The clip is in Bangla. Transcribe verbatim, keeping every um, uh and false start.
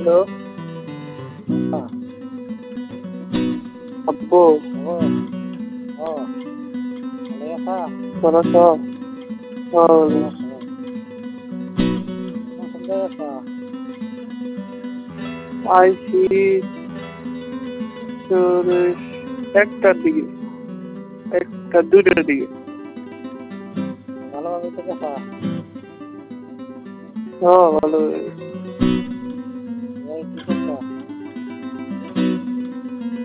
হ্যালো হ্যাঁ, আব্বু ও ও ভালো আছা? ভালো আছো? ভালো হ্যাঁ, আছো? এখন কোন জায়গায় আছা? আইছি তোর ওই একটার দিকে একটা দুইটার দিকে। ভালোভাবে তো গেছা? হ্যাঁ ভালো হয়ে গেছে।